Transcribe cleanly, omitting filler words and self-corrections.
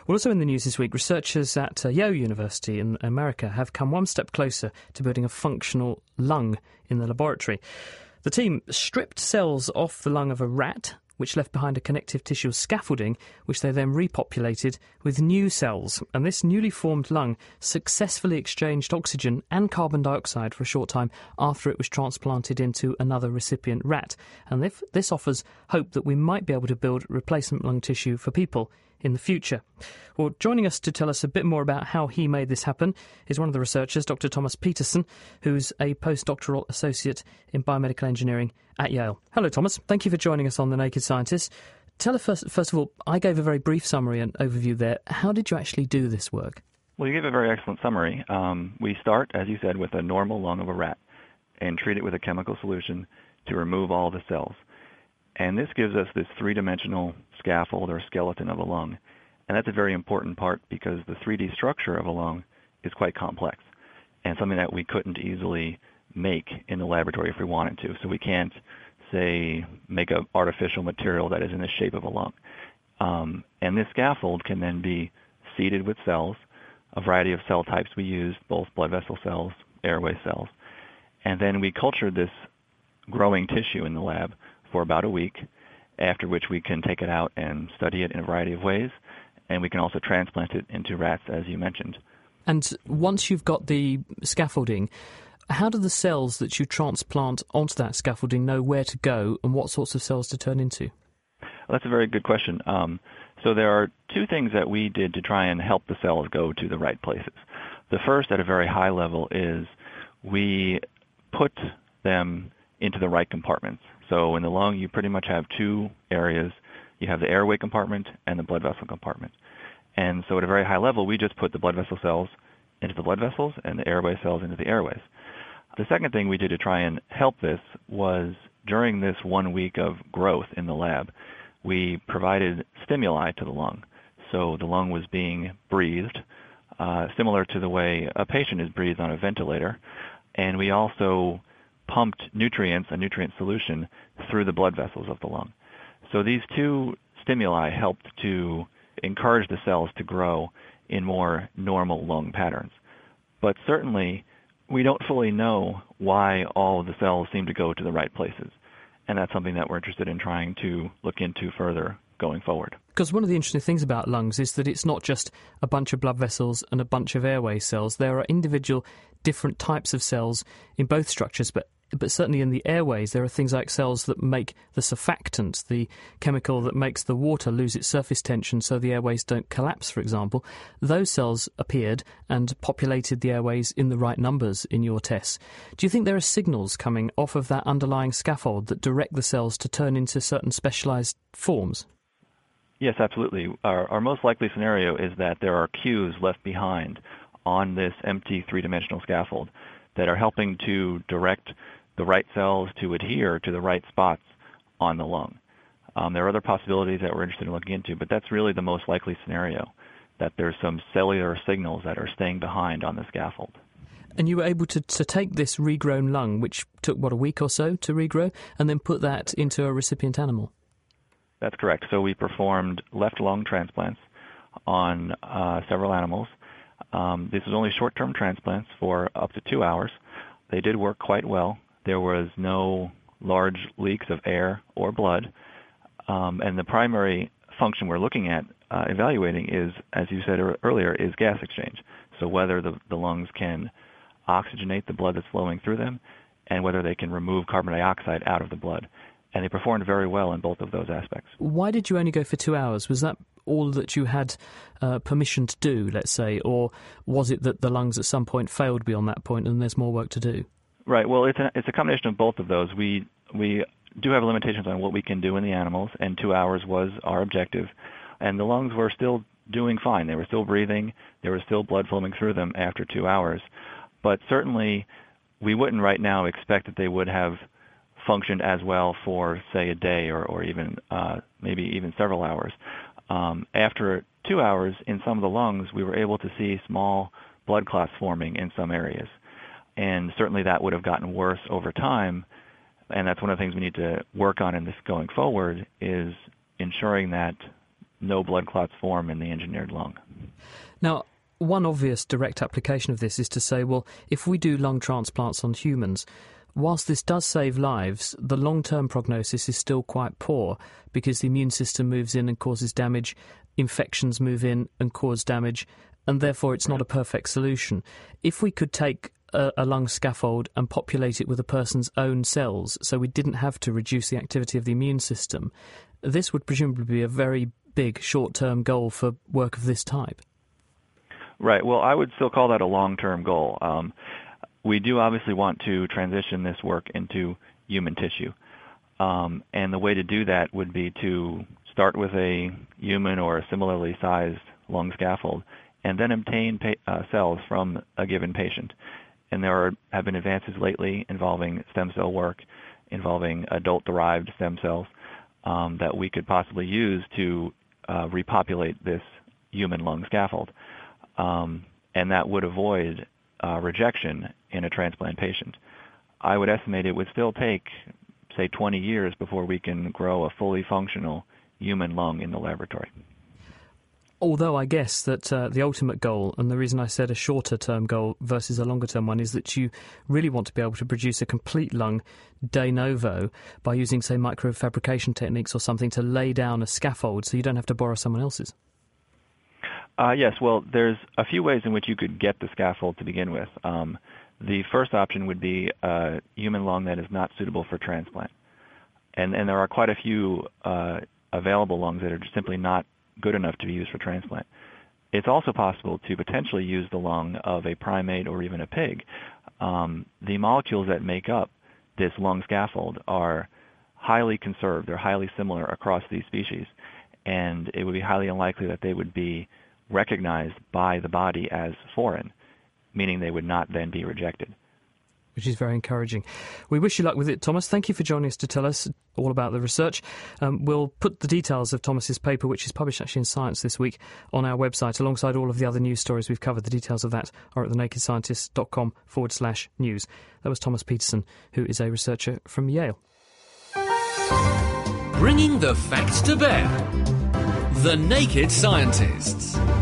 Well, also in the news this week, researchers at Yale University in America have come one step closer to building a functional lung in the laboratory. The team stripped cells off the lung of a rat, which left behind a connective tissue scaffolding, which they then repopulated with new cells. And this newly formed lung successfully exchanged oxygen and carbon dioxide for a short time after it was transplanted into another recipient rat. And this offers hope that we might be able to build replacement lung tissue for people in the future. Well, joining us to tell us a bit more about how he made this happen is one of the researchers, Dr. Thomas Peterson, who's a postdoctoral associate in biomedical engineering at Yale. Hello, Thomas. Thank you for joining us on The Naked Scientist. Tell us, first of all, I gave a very brief summary and overview there. How did you actually do this work? Well, you gave a very excellent summary. We start, as you said, with a normal lung of a rat and treat it with a chemical solution to remove all the cells. And this gives us this three-dimensional scaffold or skeleton of a lung. And that's a very important part because the 3D structure of a lung is quite complex and something that we couldn't easily make in the laboratory if we wanted to. So we can't, say, make an artificial material that is in the shape of a lung. And this scaffold can then be seeded with cells, a variety of cell types we used, both blood vessel cells, airway cells. And then we cultured this growing tissue in the lab for about a week, after which we can take it out and study it in a variety of ways, and we can also transplant it into rats, as you mentioned. And once you've got the scaffolding, how do the cells that you transplant onto that scaffolding know where to go and what sorts of cells to turn into? Well, that's a very good question. So there are two things that we did to try and help the cells go to the right places. The first, at a very high level, is we put them into the right compartments. So in the lung, you pretty much have two areas. You have the airway compartment and the blood vessel compartment. And so at a very high level, we just put the blood vessel cells into the blood vessels and the airway cells into the airways. The second thing we did to try and help this was during this 1 week of growth in the lab, we provided stimuli to the lung. So the lung was being breathed, similar to the way a patient is breathed on a ventilator. And we also pumped nutrients, a nutrient solution, through the blood vessels of the lung. So these two stimuli helped to encourage the cells to grow in more normal lung patterns. But certainly, we don't fully know why all of the cells seem to go to the right places. And that's something that we're interested in trying to look into further going forward. Because one of the interesting things about lungs is that it's not just a bunch of blood vessels and a bunch of airway cells. There are individual different types of cells in both structures, but certainly in the airways there are things like cells that make the surfactant, the chemical that makes the water lose its surface tension so the airways don't collapse, for example. Those cells appeared and populated the airways in the right numbers in your tests. Do you think there are signals coming off of that underlying scaffold that direct the cells to turn into certain specialized forms? Yes, absolutely. Our most likely scenario is that there are cues left behind on this empty three-dimensional scaffold that are helping to direct the right cells to adhere to the right spots on the lung. There are other possibilities that we're interested in looking into, but that's really the most likely scenario, that there's some cellular signals that are staying behind on the scaffold. And you were able to take this regrown lung, which took, a week or so to regrow, and then put that into a recipient animal? That's correct. So we performed left lung transplants on several animals. This was only short-term transplants for up to 2 hours. They did work quite well. There was no large leaks of air or blood. And the primary function we're looking at evaluating is, as you said earlier, is gas exchange. So whether the lungs can oxygenate the blood that's flowing through them and whether they can remove carbon dioxide out of the blood. And they performed very well in both of those aspects. Why did you only go for 2 hours? Was that all that you had permission to do, let's say, or was it that the lungs at some point failed beyond that point and there's more work to do? Right. Well, it's a combination of both of those. We do have limitations on what we can do in the animals, and 2 hours was our objective. And the lungs were still doing fine. They were still breathing. There was still blood flowing through them after 2 hours. But certainly, we wouldn't right now expect that they would have functioned as well for, say, a day or even maybe even several hours. After 2 hours, in some of the lungs, we were able to see small blood clots forming in some areas. And certainly that would have gotten worse over time. And that's one of the things we need to work on in this going forward, is ensuring that no blood clots form in the engineered lung. Now, one obvious direct application of this is to say, well, if we do lung transplants on humans, whilst this does save lives, the long-term prognosis is still quite poor because the immune system moves in and causes damage, infections move in and cause damage, and therefore it's not a perfect solution. If we could take a lung scaffold and populate it with a person's own cells so we didn't have to reduce the activity of the immune system, this would presumably be a very big short-term goal for work of this type. Right. Well, I would still call that a long-term goal. We do obviously want to transition this work into human tissue. And the way to do that would be to start with a human or a similarly sized lung scaffold and then obtain cells from a given patient. And there have been advances lately involving stem cell work, involving adult-derived stem cells that we could possibly use to repopulate this human lung scaffold. And that would avoid rejection in a transplant patient. I would estimate it would still take, say, 20 years before we can grow a fully functional human lung in the laboratory. Although I guess that the ultimate goal, and the reason I said a shorter-term goal versus a longer-term one, is that you really want to be able to produce a complete lung de novo by using, say, microfabrication techniques or something to lay down a scaffold so you don't have to borrow someone else's. Yes, well, there's a few ways in which you could get the scaffold to begin with. The first option would be a human lung that is not suitable for transplant. And there are quite a few available lungs that are just simply not good enough to be used for transplant. It's also possible to potentially use the lung of a primate or even a pig. The molecules that make up this lung scaffold are highly conserved. They're highly similar across these species, and it would be highly unlikely that they would be recognized by the body as foreign, meaning they would not then be rejected. Which is very encouraging. We wish you luck with it, Thomas. Thank you for joining us to tell us all about the research. We'll put the details of Thomas's paper, which is published actually in Science this week, on our website, alongside all of the other news stories we've covered. The details of that are at thenakedscientist.com/news. That was Thomas Peterson, who is a researcher from Yale. Bringing the facts to bear. The Naked Scientists.